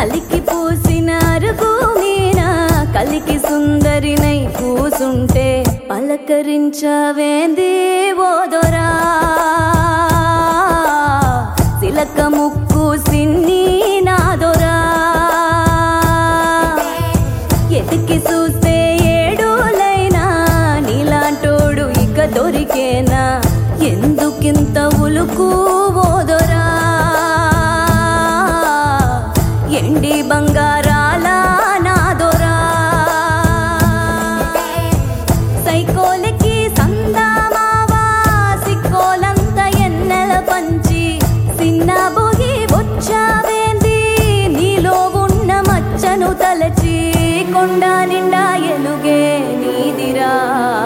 అలికి పూసిన అరుగు మీన కలికి సుందరినై కూసుంటే పలకరించవేంది ఓదొరా సిలక ముక్కు సిన్ని నాదొరా ఎతికి చూస్తే ఏడులైనా నీలాంటోడు ఇక దొరికేనా ఎందుకింత ఉలుకు ఓదొరా ఎండి బంగారాల నాదొరా సైకోలకి సందామావా సిక్కోలంత ఎన్నెల పంచి సిన్న బొగి వచ్చావేంది నీలో ఉన్న మచ్చను తలచి కొండ నిండా ఎలుగే నీదిరా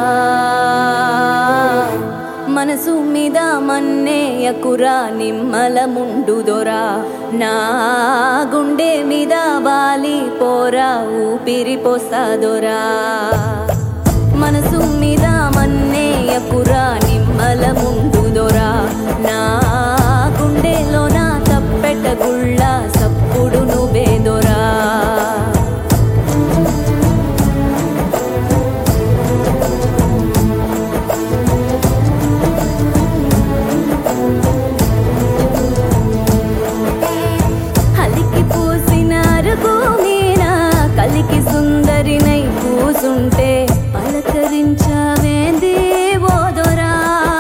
మనసు మీద మన్నేయకురా నిమ్మల ముండుదొరా నా గుండె మీద వాలి పోరా ఊపిరి పోసాదొరా మనసు మీద మన్నేయకురా నిమ్మల ముండుదొరా నా గుండెలో నా తప్పెట గుళ్ళ సప్పుడు నువ్వేదొరా కలికి సుందరినై కూసుంటే పలకరించవేంది ఓదొరా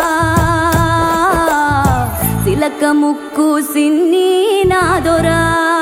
సిలక ముక్కు సిన్ని నాదొరా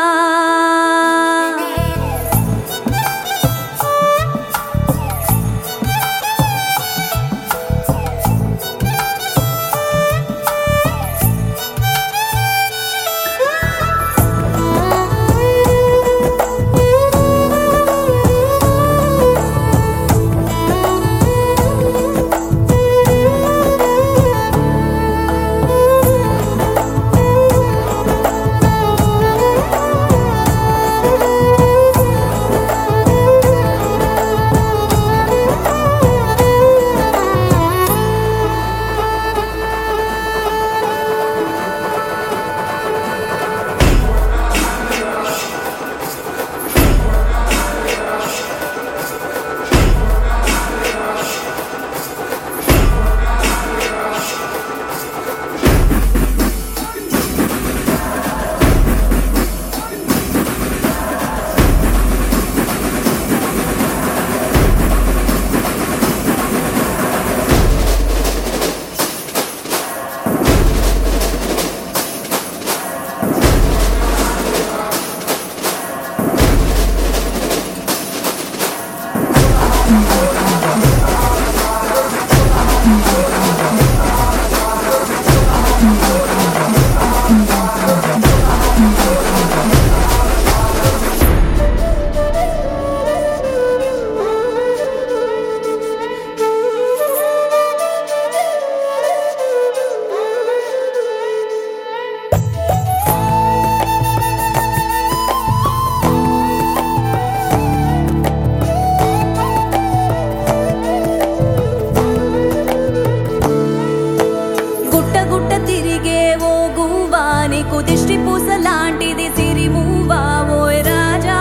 దిష్టి పూస లాంటిది సిరిమూవా ఓయ్ రాజా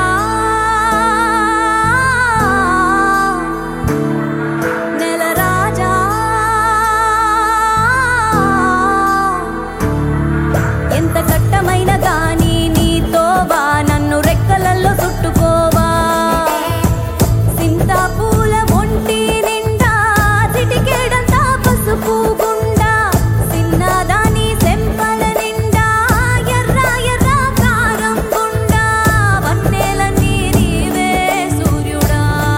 నెల రాజా ఎంత కట్టమైన గాని నీతోవా నన్ను రెక్కలల్లో చుట్టుకోవా సింతా పూల ఒంటి నిండా చిటికేడంతా పసుపు గుండా సిన్నదాని సెంపల నిండా ఎర్ర ఎర్ర కారం గుండా వన్నెలన్నీ నీవే సూర్యుడా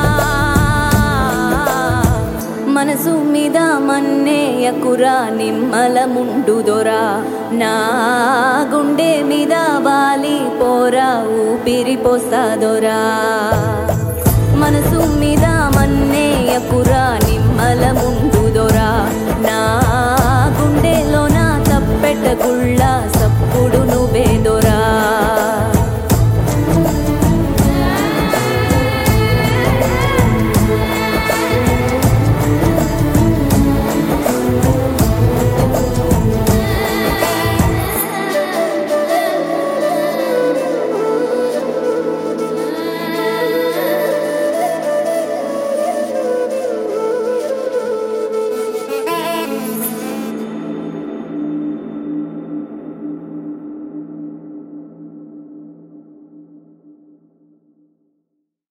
మనసు మీద మన్నేయకురా నిమ్మల ముండుదొరా నా గుండె మీద వాలి పోరా ఊపిరి పోసాదొరా మనసు మీద మన్నేయకురా నిమ్మల ముండుదొరా నా గుండెలో నా తప్పెట గుళ్ళ సప్పుడు నువ్వేదొరా